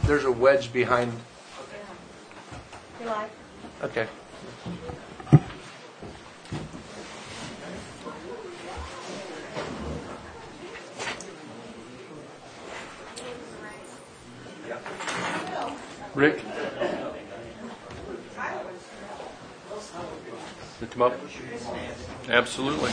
There's a wedge behind. You like? Okay. Rick? Lift him up? Absolutely.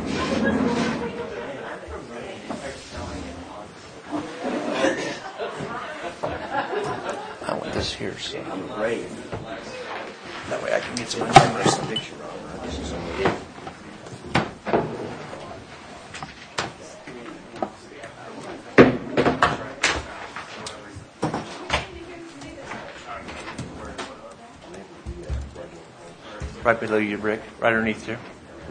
I want this here, so Great. That way I can get some cameras to picture on this. right below you, Rick, right underneath you.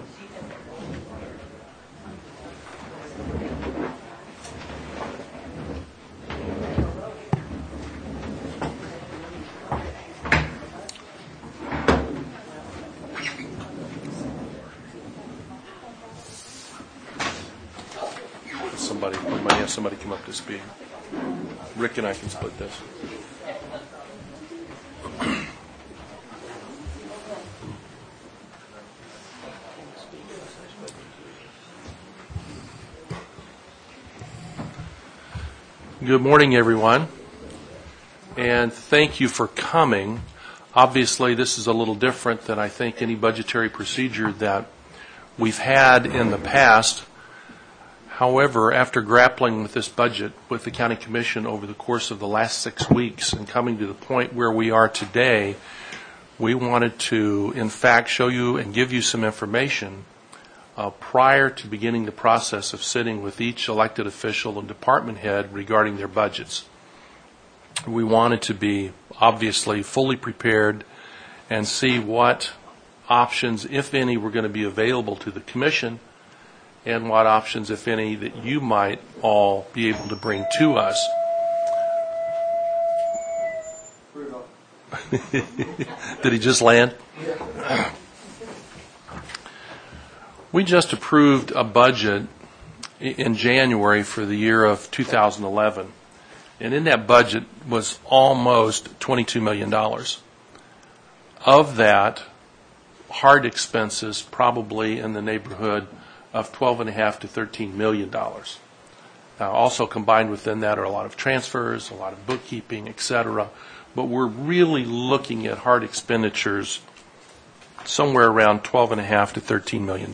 We might have somebody come up to speed. Rick and I can split this. Good morning, everyone, and thank you for coming. Obviously, this is a little different than I think any budgetary procedure that we've had in the past. However, after grappling with this budget with the County Commission over the course of the last 6 weeks and coming to the point where we are today, we wanted to, in fact, show you and give you some information prior to beginning the process of sitting with each elected official and department head regarding their budgets. We wanted to be, obviously, fully prepared and see what options, if any, were going to be available to the Commission, and what options, if any, that you might all be able to bring to us. Did he just land? Yeah. We just approved a budget in January for the year of 2011, and in that budget was almost $22 million. Of that, hard expenses probably in the neighborhood of $12.5 to $13 million. Now, also combined within that are a lot of transfers, a lot of bookkeeping, etc. But we're really looking at hard expenditures somewhere around $12.5 to $13 million.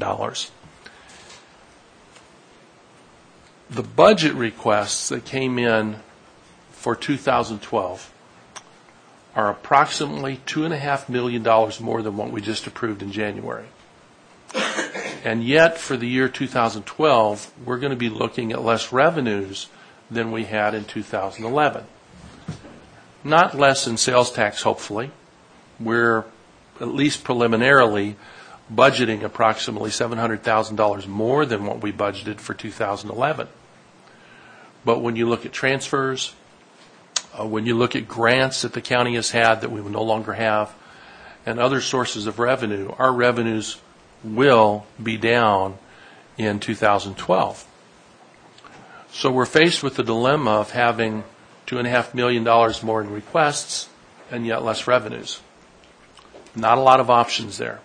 The budget requests that came in for 2012 are approximately $2.5 million more than what we just approved in January. And yet, for the year 2012, we're going to be looking at less revenues than we had in 2011. Not less in sales tax, hopefully. We're, at least preliminarily, budgeting approximately $700,000 more than what we budgeted for 2011. But when you look at transfers, when you look at grants that the county has had that we will no longer have, and other sources of revenue, our revenues will be down in 2012. So we're faced with the dilemma of having $2.5 million more in requests and yet less revenues. Not a lot of options there.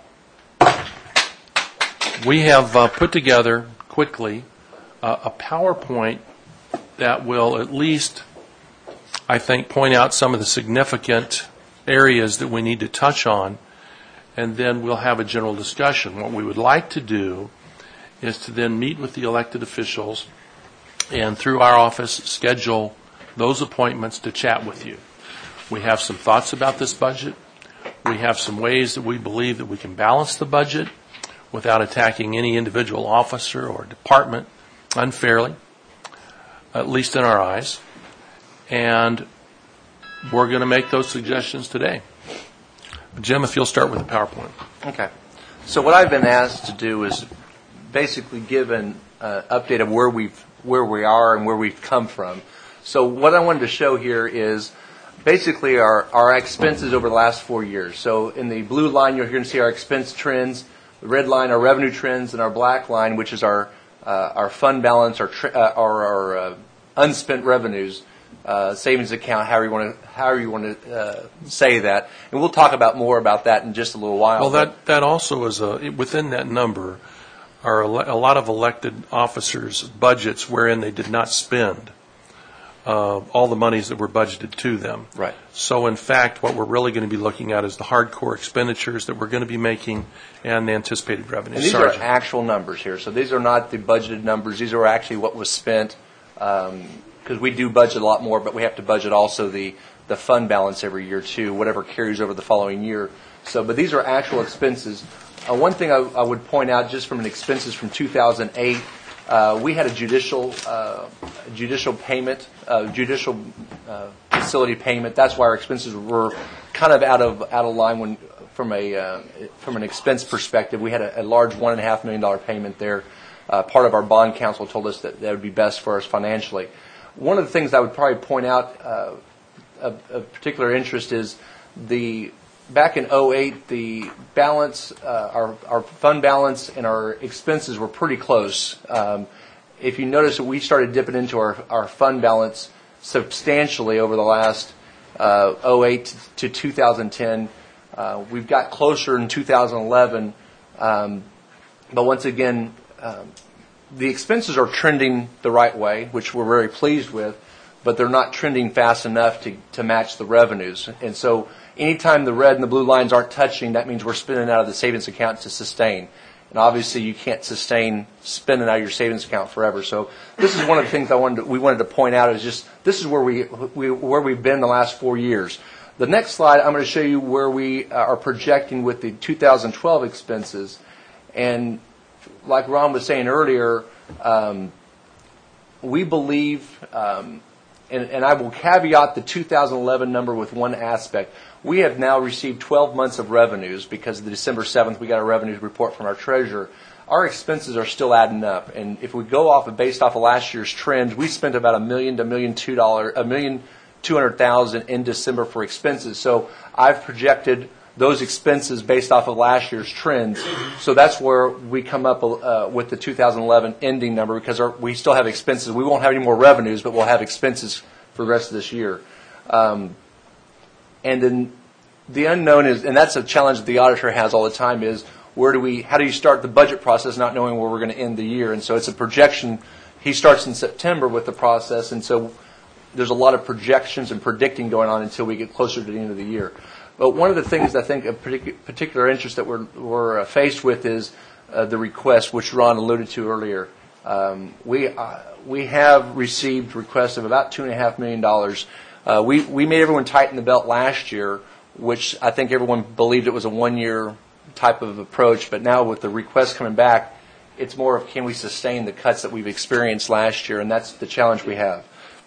We have put together quickly a PowerPoint that will at least, I think, point out some of the significant areas that we need to touch on, and then we'll have a general discussion. What we would like to do is to then meet with the elected officials and through our office schedule those appointments to chat with you. We have some thoughts about this budget. We have some ways that we believe that we can balance the budget without attacking any individual officer or department unfairly, at least in our eyes. And we're going to make those suggestions today. Jim, if you'll start with the PowerPoint. Okay. So what I've been asked to do is basically give an update of where we are and where we've come from. So what I wanted to show here is basically our expenses over the last 4 years. So in the blue line, you're going to see our expense trends. The red line, our revenue trends, and our black line, which is our fund balance, our unspent revenues savings account, however you want to say that. And we'll talk about more about that in just a little while. Well, that also is within that number are a lot of elected officers' budgets wherein they did not spend all the monies that were budgeted to them. Right. So, in fact, what we're really going to be looking at is the hardcore expenditures that we're going to be making and the anticipated revenues. And these are actual numbers here. So these are not the budgeted numbers. These are actually what was spent, because we do budget a lot more, but we have to budget also the fund balance every year too, whatever carries over the following year. So, but these are actual expenses. One thing I would point out, just from an expenses from 2008, we had a judicial payment, judicial facility payment. That's why our expenses were kind of out of line from an expense perspective. We had a large $1.5 million payment there. Part of our bond counsel told us that would be best for us financially. One of the things I would probably point out of particular interest is back in 2008, the balance, our fund balance and our expenses were pretty close. If you notice, we started dipping into our fund balance substantially over the last 2008 to 2010. We've got closer in 2011, but once again, the expenses are trending the right way, which we're very pleased with, but they're not trending fast enough to match the revenues. And so anytime the red and the blue lines aren't touching, that means we're spending out of the savings account to sustain. And obviously you can't sustain spending out of your savings account forever. So this is one of the things we wanted to point out, is just this is where we've been the last 4 years. The next slide, I'm going to show you where we are projecting with the 2012 expenses. And like Ron was saying earlier, we believe, and I will caveat the 2011 number with one aspect. We have now received 12 months of revenues because of the December 7th, we got a revenues report from our treasurer. Our expenses are still adding up. And if we go based off of last year's trends, we spent about $1 million to $1,200,000 in December for expenses. So I've projected those expenses based off of last year's trends. So that's where we come up with the 2011 ending number, because we still have expenses. We won't have any more revenues, but we'll have expenses for the rest of this year. And then the unknown is, and that's a challenge that the auditor has all the time, is how do you start the budget process not knowing where we're going to end the year? And so it's a projection. He starts in September with the process, and so there's a lot of projections and predicting going on until we get closer to the end of the year. But one of the things I think of particular interest that we're faced with is the request, which Ron alluded to earlier. We have received requests of about $2.5 million. We made everyone tighten the belt last year, which I think everyone believed it was a 1-year type of approach. But now with the request coming back, it's more of, can we sustain the cuts that we've experienced last year? And that's the challenge we have.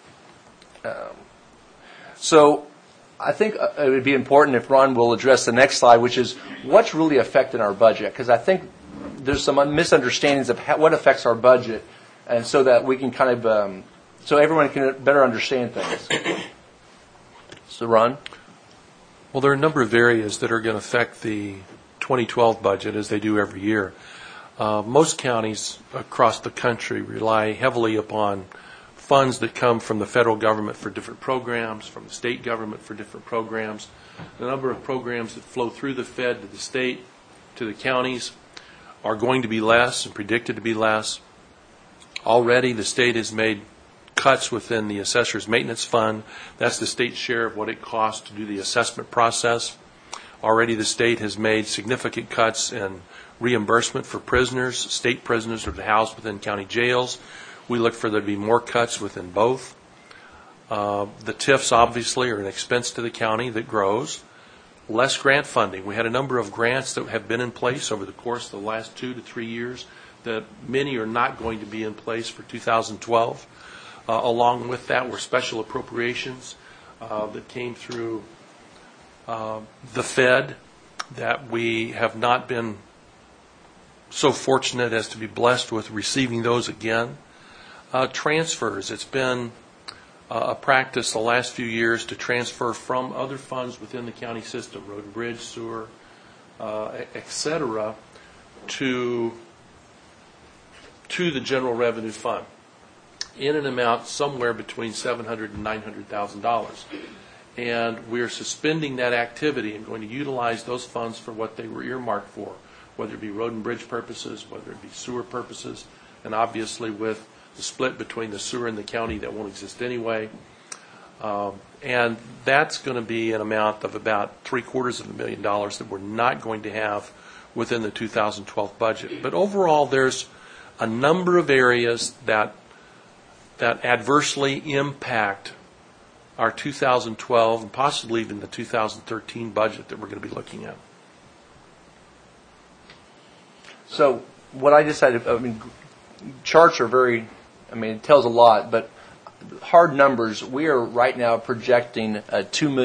So I think it would be important if Ron will address the next slide, which is what's really affecting our budget. Because I think there's some misunderstandings of what affects our budget, and so that we can kind of, so everyone can better understand things. So Ron? Well, there are a number of areas that are going to affect the 2012 budget, as they do every year. Most counties across the country rely heavily upon funds that come from the federal government for different programs, from the state government for different programs. The number of programs that flow through the Fed to the state, to the counties, are going to be less and predicted to be less. Already the state has made cuts within the assessor's maintenance fund. That's the state's share of what it costs to do the assessment process. Already the state has made significant cuts in reimbursement for prisoners, state prisoners that are housed within county jails. We look for there to be more cuts within both. The TIFs obviously are an expense to the county that grows. Less grant funding. We had a number of grants that have been in place over the course of the last 2 to 3 years that many are not going to be in place for 2012. Along with that were special appropriations that came through the Fed that we have not been so fortunate as to be blessed with receiving those again. Transfers. It's been a practice the last few years to transfer from other funds within the county system, road and bridge, sewer, et cetera, to the general revenue fund. in an amount somewhere between $700,000 and $900,000. And we're suspending that activity and going to utilize those funds for what they were earmarked for, whether it be road and bridge purposes, whether it be sewer purposes, and obviously with the split between the sewer and the county, that won't exist anyway. And that's going to be an amount of about $750,000 that we're not going to have within the 2012 budget. But overall, there's a number of areas that adversely impact our 2012 and possibly even the 2013 budget that we're going to be looking at. So what I decided, charts are very, it tells a lot, but hard numbers, we are right now projecting a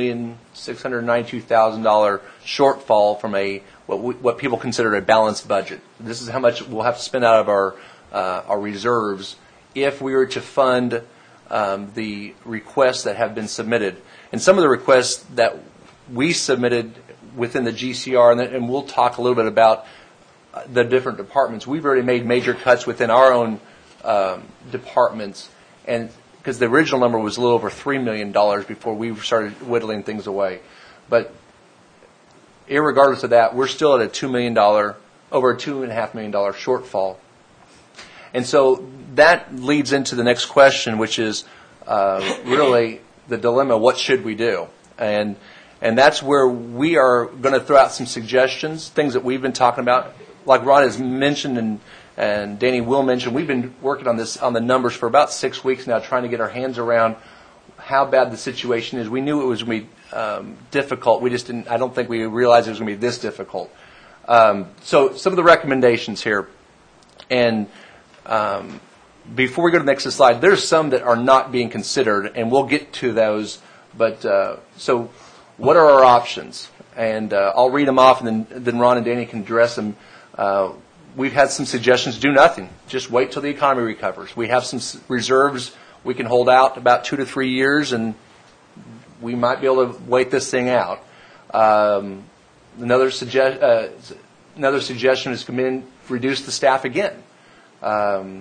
$2,692,000 shortfall from what people consider a balanced budget. This is how much we'll have to spend out of our reserves if we were to fund the requests that have been submitted. And some of the requests that we submitted within the GCR, and we'll talk a little bit about the different departments. We've already made major cuts within our own departments, and because the original number was a little over $3 million before we started whittling things away. But irregardless of that, we're still at a $2 million, over a $2.5 million shortfall. And so that leads into the next question, which is really the dilemma: what should we do? And that's where we are going to throw out some suggestions, things that we've been talking about. Like Ron has mentioned and Danny will mention, we've been working on the numbers for about 6 weeks now, trying to get our hands around how bad the situation is. We knew it was going to be difficult. We just didn't. I don't think we realized it was going to be this difficult. So some of the recommendations here, and before we go to the next slide, there's some that are not being considered, and we'll get to those. But so, what are our options? And I'll read them off, and then Ron and Danny can address them. We've had some suggestions: do nothing, just wait till the economy recovers. We have some reserves we can hold out about 2 to 3 years, and we might be able to wait this thing out. Another suggestion is come in, reduce the staff again. And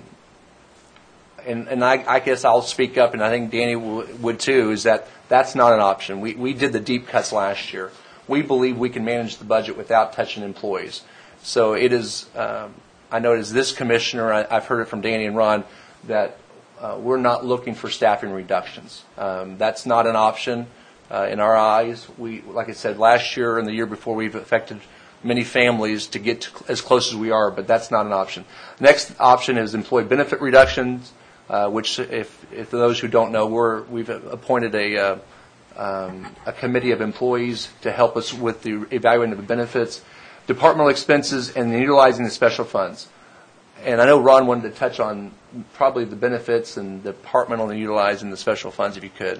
I guess I'll speak up, and I think Danny would too, is that's not an option. We did the deep cuts last year. We believe we can manage the budget without touching employees. So it is, I know it is this commissioner, I've heard it from Danny and Ron, that we're not looking for staffing reductions. That's not an option in our eyes. We, like I said, last year and the year before, we've affected many families to get as close as we are, but that's not an option. Next option is employee benefit reductions, which, if those who don't know, we've appointed a committee of employees to help us with the evaluating of the benefits, departmental expenses, and utilizing the special funds. And I know Ron wanted to touch on probably the benefits and the departmental and utilizing the special funds, if you could.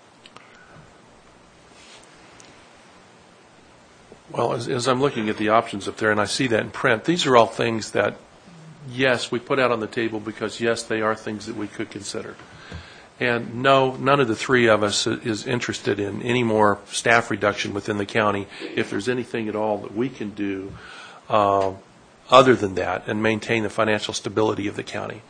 Well, as I'm looking at the options up there, and I see that in print, these are all things that, yes, we put out on the table because, yes, they are things that we could consider. And no, none of the three of us is interested in any more staff reduction within the county if there's anything at all that we can do other than that and maintain the financial stability of the county.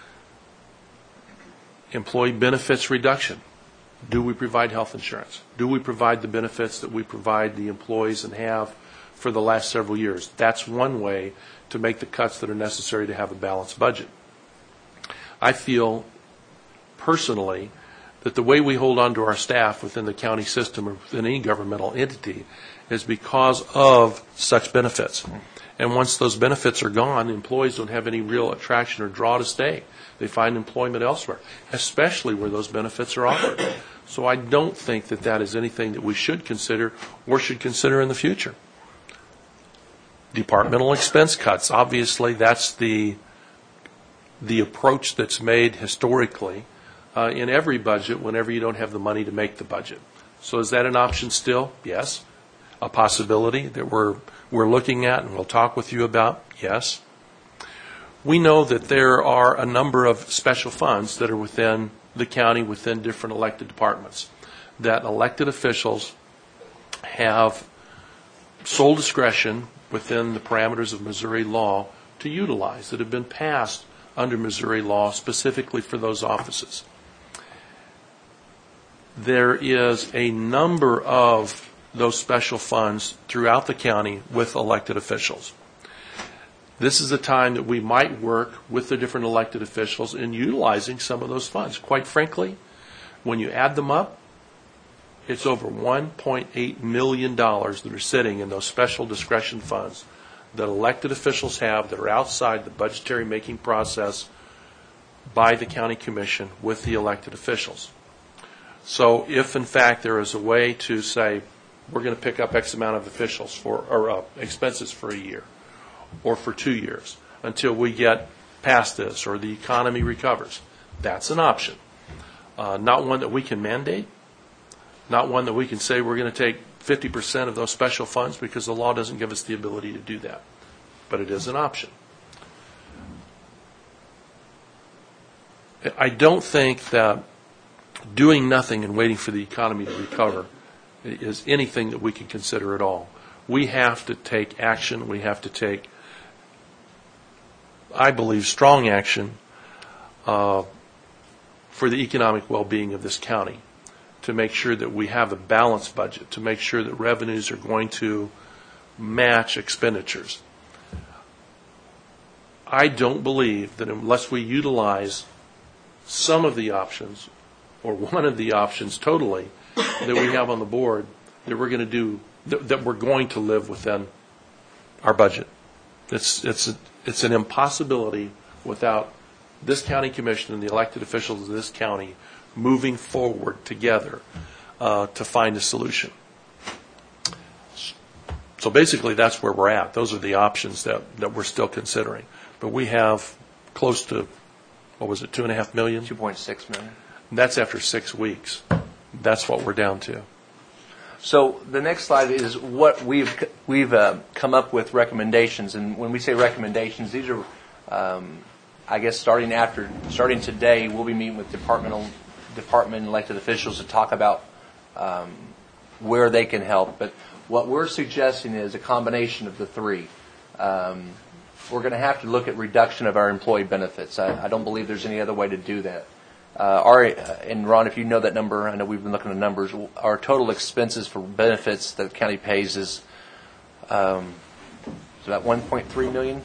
Employee benefits reduction. Do we provide health insurance? Do we provide the benefits that we provide the employees and have for the last several years? That's one way to make the cuts that are necessary to have a balanced budget. I feel personally that the way we hold on to our staff within the county system or within any governmental entity is because of such benefits. And once those benefits are gone, employees don't have any real attraction or draw to stay. They find employment elsewhere, especially where those benefits are offered. So I don't think that that is anything that we should consider or should consider in the future. Departmental expense cuts, obviously that's the approach that's made historically in every budget whenever you don't have the money to make the budget. So is that an option still? Yes. A possibility that we're looking at and we'll talk with you about? Yes. We know that there are a number of special funds that are within the county, within different elected departments, that elected officials have sole discretion within the parameters of Missouri law to utilize, that have been passed under Missouri law specifically for those offices. There is a number of those special funds throughout the county with elected officials. This is a time that we might work with the different elected officials in utilizing some of those funds. Quite frankly, when you add them up, it's over $1.8 million that are sitting in those special discretion funds that elected officials have that are outside the budgetary making process by the county commission with the elected officials. So if, in fact, there is a way to say, we're going to pick up X amount of officials or expenses for a year or for 2 years until we get past this or the economy recovers, that's an option. Not one that we can mandate, not one that we can say we're going to take 50% of those special funds, because the law doesn't give us the ability to do that. But it is an option. I don't think that doing nothing and waiting for the economy to recover is anything that we can consider at all. We have to take action. We have to take, I believe, strong action for the economic well-being of this county, to make sure that we have a balanced budget, to make sure that revenues are going to match expenditures. I don't believe that unless we utilize some of the options or one of the options totally that we have on the board, that we're going to do that we're going to live within our budget. It's an impossibility without this county commission and the elected officials of this county moving forward together to find a solution. So basically, that's where we're at. Those are the options that we're still considering. But we have close to, what was it, $2.5 million? $2.6 million. That's after 6 weeks. That's what we're down to. So the next slide is what we've come up with recommendations, and when we say recommendations, these are, I guess, starting today, we'll be meeting with department elected officials to talk about where they can help. But what we're suggesting is a combination of the three. We're going to have to look at reduction of our employee benefits. I don't believe there's any other way to do that. And Ron, if you know that number, I know we've been looking at numbers. Our total expenses for benefits that the county pays is about $1.3 million.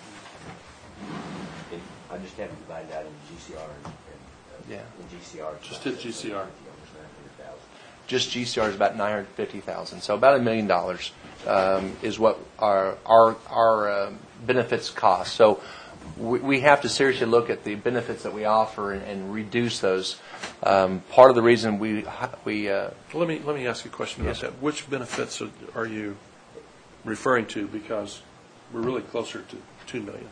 I just have to divide that in GCR and GCR. Just hit GCR. Just GCR is about $950,000. So about $1 million is what our benefits cost. So we have to seriously look at the benefits that we offer and reduce those. Part of the reason let me ask you a question about that. Which benefits are you referring to? Because we're really closer to $2 million.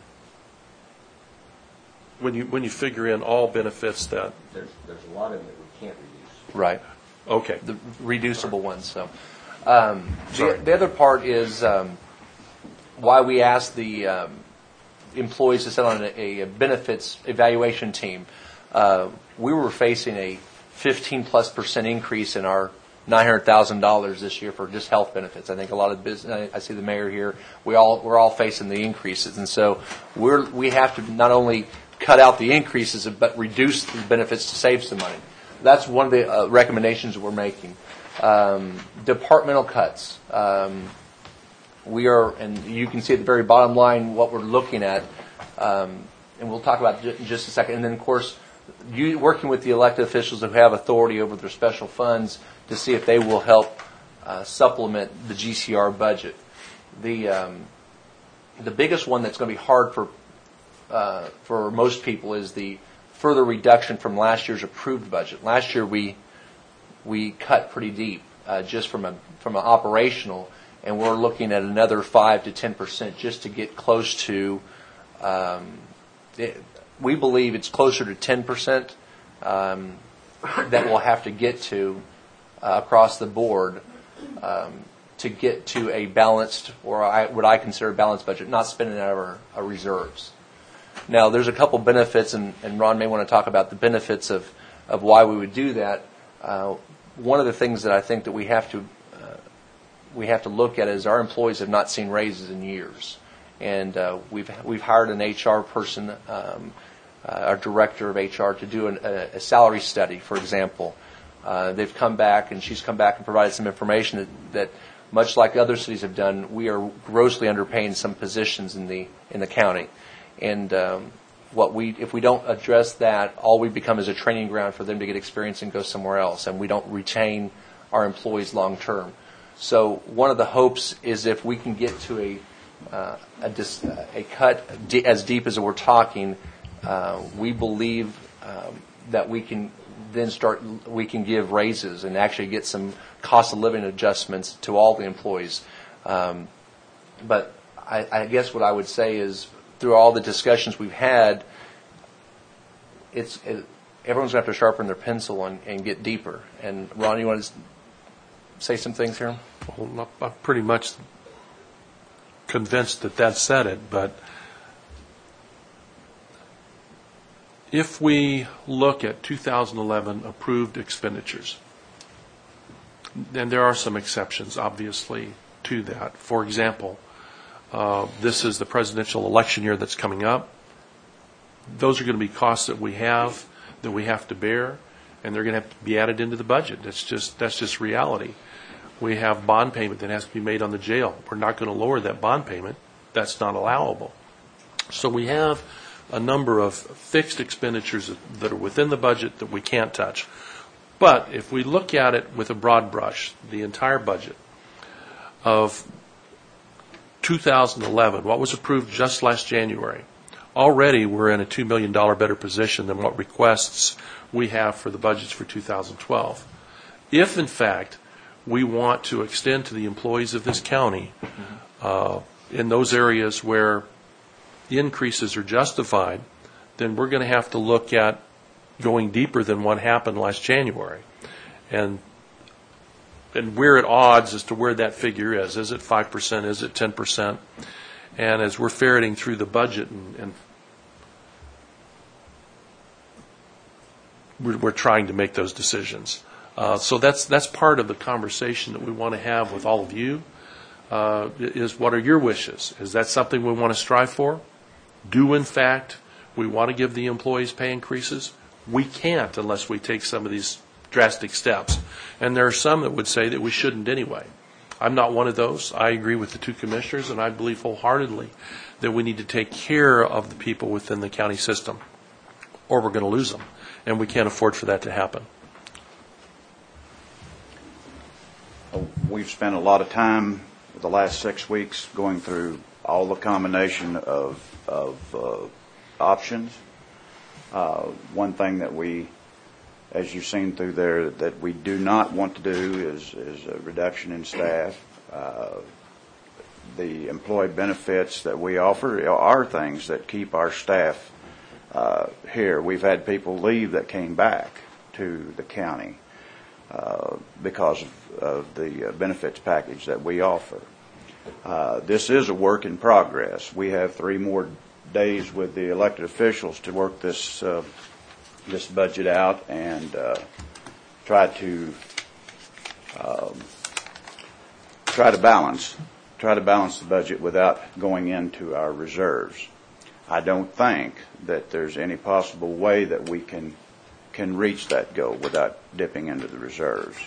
When you figure in all benefits that there's a lot of them that we can't reduce. Right. Okay. The reducible ones. So the other part is why we asked the employees to sit on a benefits evaluation team. We were facing a 15+% increase in our $900,000 this year for just health benefits. I think a lot of business. I see the mayor here. We're all facing the increases, and so we have to not only cut out the increases but reduce the benefits to save some money. That's one of the recommendations that we're making. Departmental cuts. We are, and you can see at the very bottom line what we're looking at, and we'll talk about it in just a second. And then, of course, working with the elected officials who have authority over their special funds to see if they will help supplement the GCR budget. The biggest one that's going to be hard for most people is the further reduction from last year's approved budget. Last year we cut pretty deep just from an operational, and we're looking at another 5 to 10% just to get close to. We believe it's closer to 10% that we'll have to get to across the board to get to a balanced, or what I consider a balanced budget, not spending out of our reserves. Now, there's a couple benefits, and Ron may want to talk about the benefits of why we would do that. One of the things that I think that we have to look at is our employees have not seen raises in years, and we've hired an HR person, our director of HR, to do a salary study, for example. They've come back, and she's come back and provided some information that much like other cities have done, we are grossly underpaying some positions in the county, and if we don't address that, all we become is a training ground for them to get experience and go somewhere else, and we don't retain our employees long term. So one of the hopes is if we can get to a cut as deep as we're talking, we believe that we can give raises and actually get some cost of living adjustments to all the employees. But I guess what I would say is, through all the discussions we've had, everyone's going to have to sharpen their pencil and get deeper. And Ron, you want to say some things here? Well, I'm pretty much convinced that said it, but if we look at 2011 approved expenditures, and there are some exceptions, obviously, to that. For example, this is the presidential election year that's coming up. Those are going to be costs that we have to bear, and they're going to have to be added into the budget. That's just reality. We have bond payment that has to be made on the jail. We're not going to lower that bond payment. That's not allowable. So we have a number of fixed expenditures that are within the budget that we can't touch. But if we look at it with a broad brush, the entire budget of 2011, what was approved just last January, already we're in a $2 million better position than what requests we have for the budgets for 2012. If, in fact, we want to extend to the employees of this county in those areas where the increases are justified, then we're going to have to look at going deeper than what happened last January. And we're at odds as to where that figure is. Is it 5%? Is it 10%? And as we're ferreting through the budget and we're trying to make those decisions. So that's part of the conversation that we want to have with all of you, is what are your wishes? Is that something we want to strive for? Do, in fact, we want to give the employees pay increases? We can't unless we take some of these drastic steps. And there are some that would say that we shouldn't anyway. I'm not one of those. I agree with the two commissioners, and I believe wholeheartedly that we need to take care of the people within the county system, or we're going to lose them, and we can't afford for that to happen. We've spent a lot of time the last 6 weeks going through all the combination of options. One thing that we, as you've seen through there, that we do not want to do is a reduction in staff. The employee benefits that we offer are things that keep our staff here. We've had people leave that came back to the county because of the benefits package that we offer. This is a work in progress. We have 3 more days with the elected officials to work this budget out and try to balance the budget without going into our reserves. I don't think that there's any possible way that we can reach that goal without dipping into the reserves.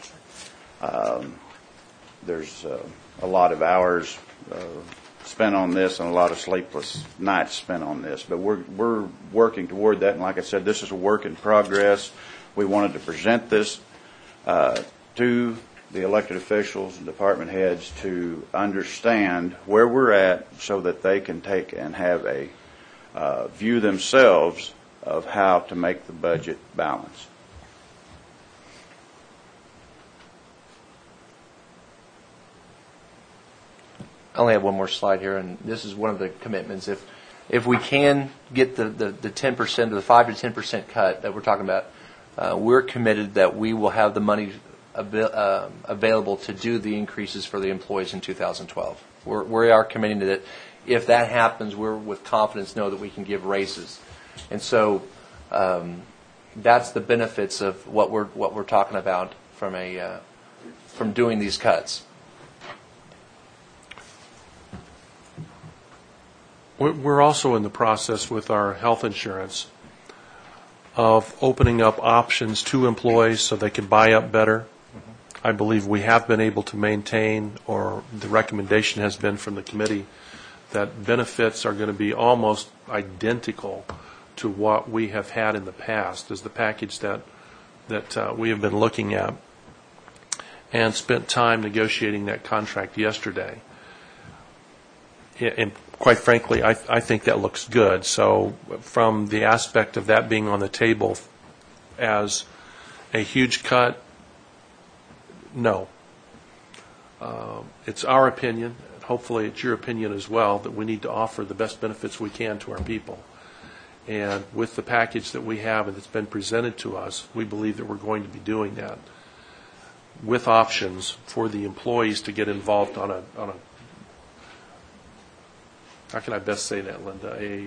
There's a lot of hours spent on this and a lot of sleepless nights spent on this, but we're working toward that. And like I said, this is a work in progress. We wanted to present this to the elected officials and department heads to understand where we're at, so that they can take and have a view themselves of how to make the budget balance. I only have one more slide here, and this is one of the commitments. If we can get the 10%, the 5 to 10% cut that we're talking about, we're committed that we will have the money available to do the increases for the employees in 2012. We are committing to that. If that happens, we're with confidence know that we can give raises, and so that's the benefits of what we're talking about from doing these cuts. We're also in the process with our health insurance of opening up options to employees so they can buy up better. I believe we have been able to maintain, or the recommendation has been from the committee, that benefits are going to be almost identical to what we have had in the past as the package that we have been looking at, and spent time negotiating that contract yesterday. And quite frankly, I think that looks good. So from the aspect of that being on the table as a huge cut, no. It's our opinion, and hopefully it's your opinion as well, that we need to offer the best benefits we can to our people. And with the package that we have and that's been presented to us, we believe that we're going to be doing that with options for the employees to get involved on a how can I best say that, Linda? A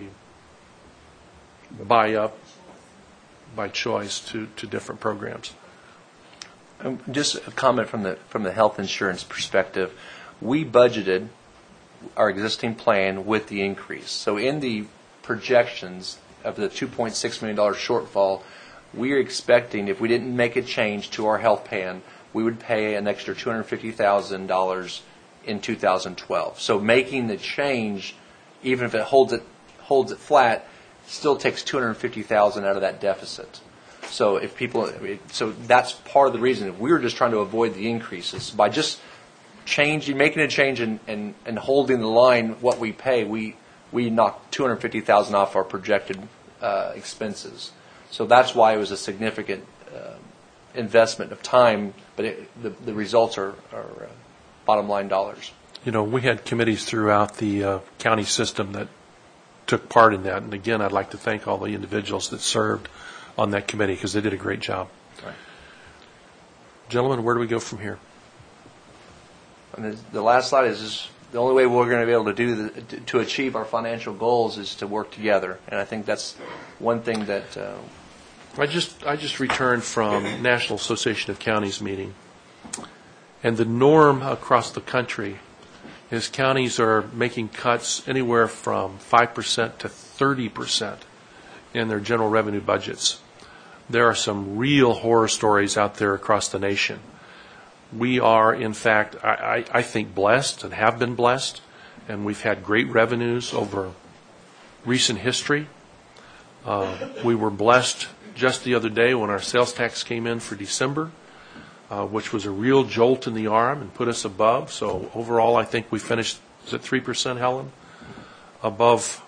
buy up by choice to different programs. Just a comment from the health insurance perspective. We budgeted our existing plan with the increase. So in the projections of the $2.6 million shortfall, we are expecting, if we didn't make a change to our health plan, we would pay an extra $250,000 in 2012. So making the change, even if it holds it flat, still takes $250,000 out of that deficit. So so that's part of the reason. If we were just trying to avoid the increases by just making a change and holding the line what we pay, we knocked $250,000 off our projected expenses. So that's why it was a significant investment of time, but the results are bottom line dollars. You know, we had committees throughout the county system that took part in that, and again, I'd like to thank all the individuals that served on that committee because they did a great job. Right. Gentlemen, where do we go from here? And the last slide is just the only way we're going to be able to to achieve our financial goals is to work together, and I think that's one thing that. I just returned from National Association of Counties meeting, and the norm across the country is counties are making cuts anywhere from 5% to 30% in their general revenue budgets. There are some real horror stories out there across the nation. We are, in fact, I think, blessed and have been blessed, and we've had great revenues over recent history. We were blessed just the other day when our sales tax came in for December, which was a real jolt in the arm and put us above. So overall, I think we finished, is it 3%, Helen? Above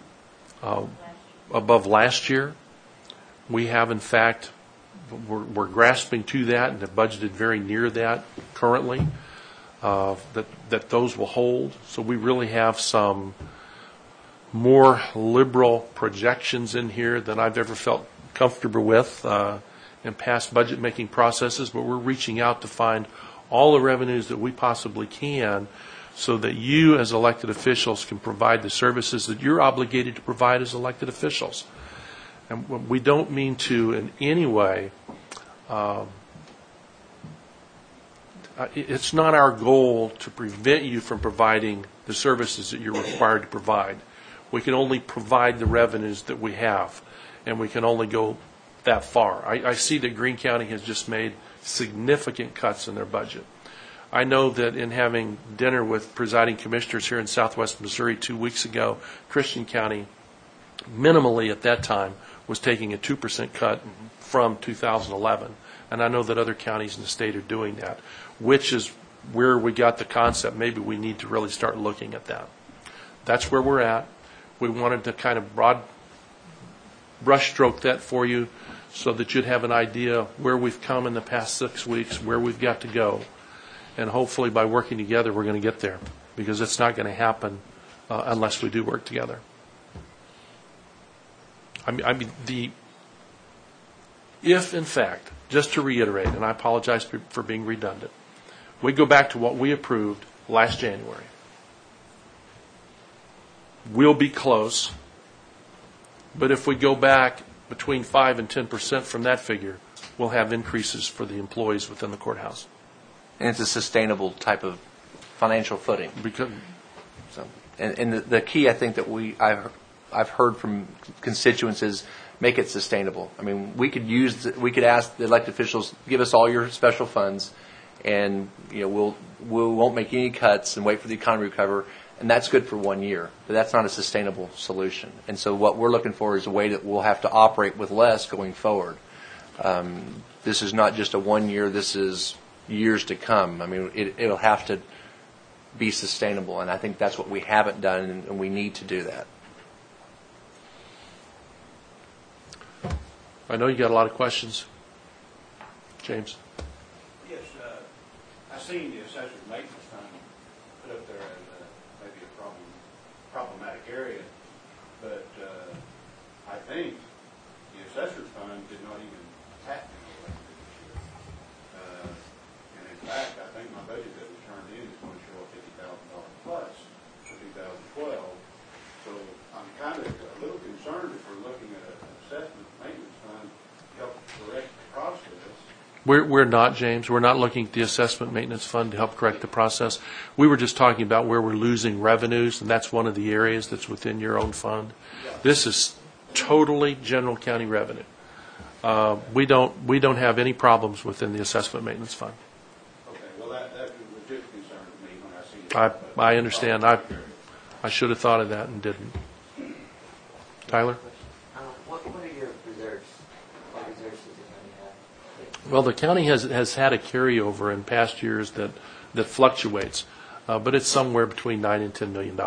last year. We have, in fact, we're grasping to that and have budgeted very near that currently, that those will hold. So we really have some more liberal projections in here than I've ever felt comfortable with in past budget making processes, but we're reaching out to find all the revenues that we possibly can so that you as elected officials can provide the services that you're obligated to provide as elected officials. And we don't mean to in any way, it's not our goal to prevent you from providing the services that you're required to provide. We can only provide the revenues that we have, and we can only go that far. I see that Greene County has just made significant cuts in their budget. I know that in having dinner with presiding commissioners here in Southwest Missouri 2 weeks ago, Christian County, minimally at that time, was taking a 2% cut from 2011. And I know that other counties in the state are doing that, which is where we got the concept. Maybe we need to really start looking at that. That's where we're at. We wanted to kind of broad brushstroke that for you so that you'd have an idea where we've come in the past 6 weeks, where we've got to go. And hopefully by working together, we're going to get there, because it's not going to happen unless we do work together. If in fact, just to reiterate, and I apologize for being redundant, we go back to what we approved last January, we'll be close. But if we go back between 5 and 10% from that figure, we'll have increases for the employees within the courthouse. And it's a sustainable type of financial footing. And the key, I think, that I've heard from constituents is make it sustainable. I mean, we could ask the elected officials, give us all your special funds, and we won't make any cuts and wait for the economy to recover, and that's good for 1 year. But that's not a sustainable solution. And so what we're looking for is a way that we'll have to operate with less going forward. This is not just a 1 year. This is years to come. I mean, it'll have to be sustainable, and I think that's what we haven't done, and we need to do that. I know you got a lot of questions. James? Yes, I seen the assessor's maintenance fund put up there as maybe a problematic area, but I think the assessor's fund did not even tap into the elected this year. And in fact, I think my budget that we turned in is going to show $50,000 plus for 2012. So I'm kind of a little concerned if we're looking at an assessment maintenance fund to help correct the process. We're not, James. We're not looking at the assessment maintenance fund to help correct the process. We were just talking about where we're losing revenues, and that's one of the areas that's within your own fund. This is totally general county revenue. We don't have any problems within the assessment maintenance fund. Okay, well, that was just a concern to me when I seen it. I understand. I should have thought of that and didn't. Tyler? What are your reserves? What reserves does the county have? Well, the county has had a carryover in past years that fluctuates, but it's somewhere between $9 and $10 million.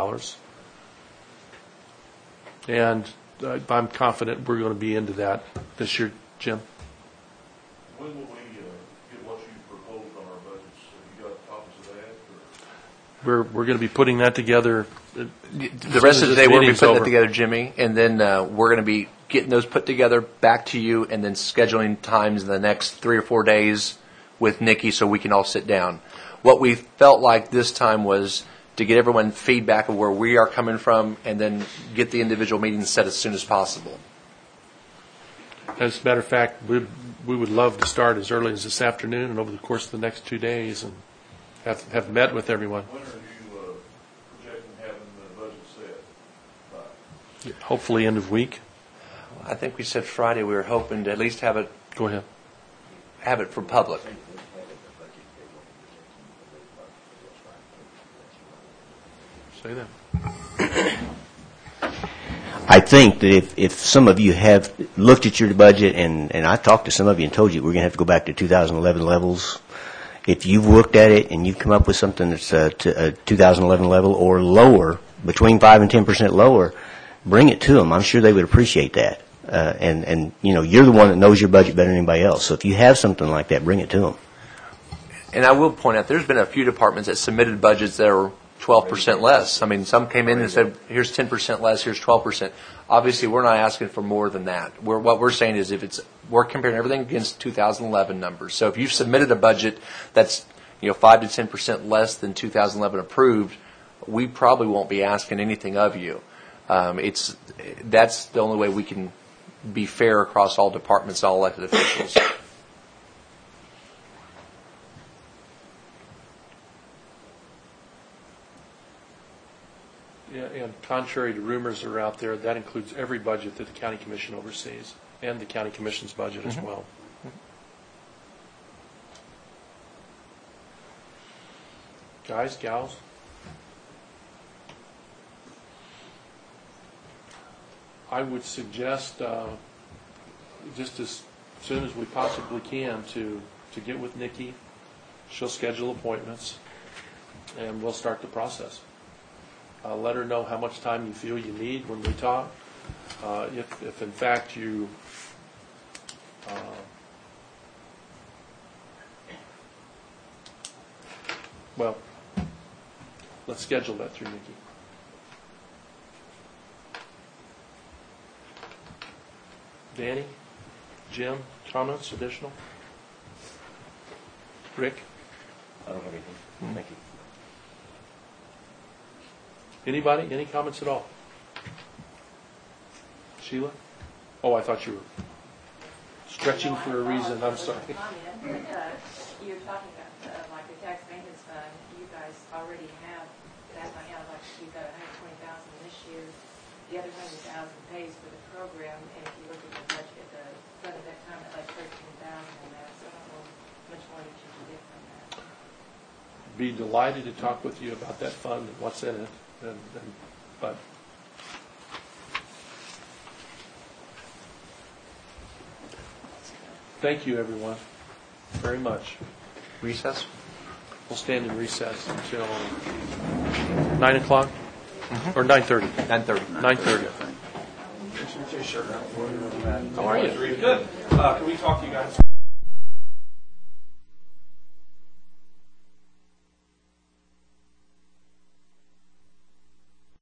And I'm confident we're going to be into that this year, Jim. When will we get what you proposed on our budgets? Have you got copies of that? We're going to be putting that together. The rest of the day, we'll be putting that together, Jimmy, and then we're going to be getting those put together back to you, and then scheduling times in the next 3 or 4 days with Nikki so we can all sit down. What we felt like this time was to get everyone feedback of where we are coming from, and then get the individual meetings set as soon as possible. As a matter of fact, we would love to start as early as this afternoon and over the course of the next 2 days, and have met with everyone. When are you projecting having the budget set by? Hopefully end of week. I think we said Friday. We were hoping to at least have it Go ahead. for public. Say that. I think that if some of you have looked at your budget, and I talked to some of you and told you we're going to have to go back to 2011 levels, if you've looked at it and you've come up with something that's a 2011 level or lower, between 5 and 10% lower, bring it to them. I'm sure they would appreciate that. And you're the one that knows your budget better than anybody else. So if you have something like that, bring it to them. And I will point out, there's been a few departments that submitted budgets that are 12% less. I mean, some came in and said, here's 10% less, here's 12%. Obviously, we're not asking for more than that. What we're saying is we're comparing everything against 2011 numbers. So if you've submitted a budget that's 5 to 10% less than 2011 approved, we probably won't be asking anything of you. That's the only way we can be fair across all departments, all elected officials. Yeah, and contrary to rumors that are out there, that includes every budget that the county commission oversees, and the county commission's budget as well. Guys, gals? I would suggest, just as soon as we possibly can, to get with Nikki. She'll schedule appointments, and we'll start the process. Let her know how much time you feel you need when we talk. If in fact you let's schedule that through Nikki. Danny, Jim, comments, additional? Rick? I don't have anything. Thank you. Anybody? Any comments at all? Sheila? Oh, I thought you were stretching for a reason. I'm sorry. Comment, you're talking about like the tax maintenance fund. You guys already have that money out of much. You've got 120,000 this year. The other 100,000 pays for the program, and if you look at the budget, at the fund at that time, at like 13,000 in that, so I don't know how much more you should get from that. Be delighted to talk with you about that fund and what's in it. But thank you, everyone, very much. Recess? We'll stand in recess until 9 o'clock or 9:30. 9:30. 9:30. Your shirt out for you. How are you? Good. Can we talk to you guys?